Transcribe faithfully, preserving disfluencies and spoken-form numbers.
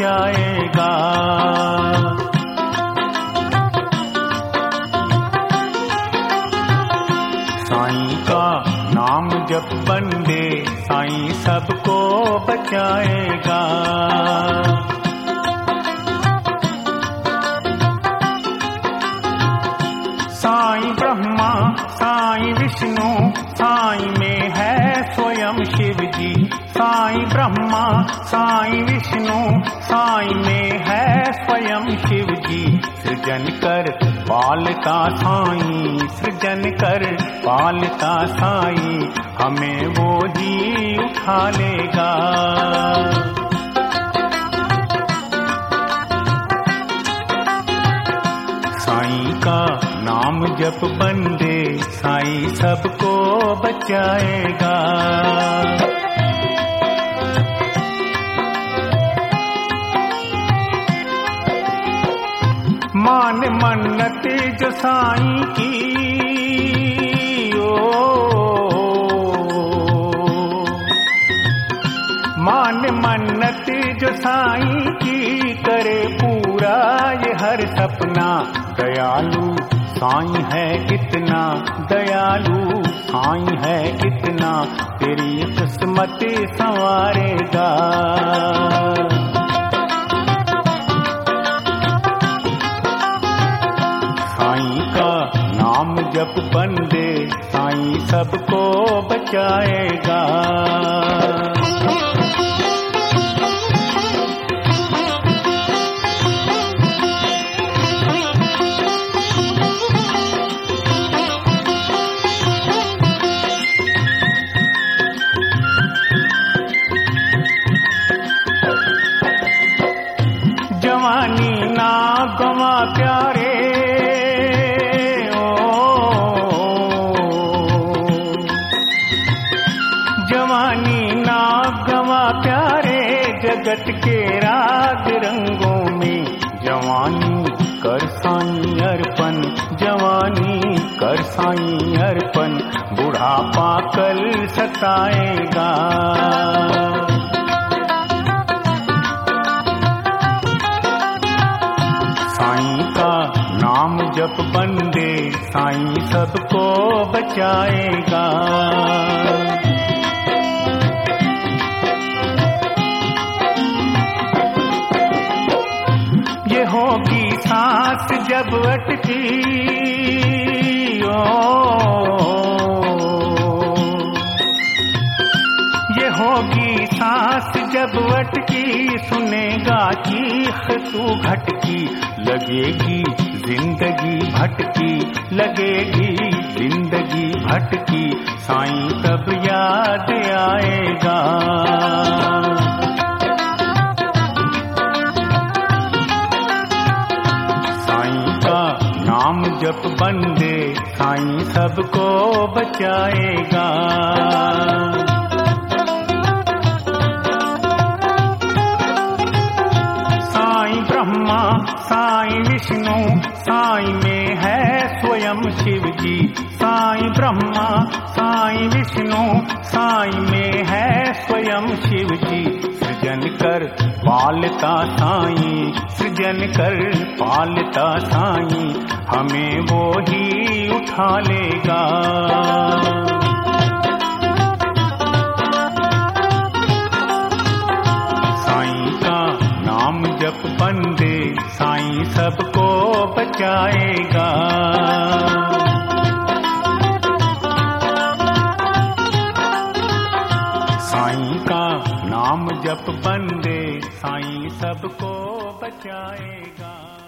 बचाएगा। साईं का नाम जप बंदे, साईं सबको बचाएगा। साईं ब्रह्मा साईं विष्णु, साईं में है स्वयं शिव जी। साईं ब्रह्मा साईं विष्णु, साईं में है स्वयं शिव जी। सृजन कर पालता साईं, सृजन कर पालता साईं, हमें वो ही उठा लेगा। साईं का नाम जप बंदे, साईं सबको बचाएगा। मान मन्नत जो साईं की, ओ मान मन्नत जो साईं की, करे पूरा ये हर सपना। दयालु साईं है कितना, दयालु साईं है कितना, तेरी किस्मत संवारेगा। साईं का नाम जप बंदे, साईं सबको बचाएगा। जवानी ना गवा प्यारे, जवानी ना गवा प्यारे, जगत के राग रंगों में। जवानी कर साईं अर्पण, जवानी कर साईं अर्पण, बुढ़ापा कल सताएगा। साईं का नाम जप बंदे, साईं सबको बचाएगा। ये होगी सांस जब अटकी, ओ ये होगी सांस जब अटकी, सुनेगा चीख तू घटकी। लगेगी जिंदगी भटकी, लगेगी जिंदगी भटकी, साईं तब याद आएगा। साईं का नाम जप बंदे, साईं सबको बचाएगा। ब्रह्मा साईं विष्णु, साईं में है स्वयं शिव जी। साईं ब्रह्मा साईं विष्णु, साईं में है स्वयं शिव जी। सृजन कर पालता साईं, सृजन कर पालता साईं, हमें वो ही उठा लेगा। साईं का नाम जप बंदे, साईं सबको बचाएगा। साईं का नाम जप बंदे, साईं सबको बचाएगा।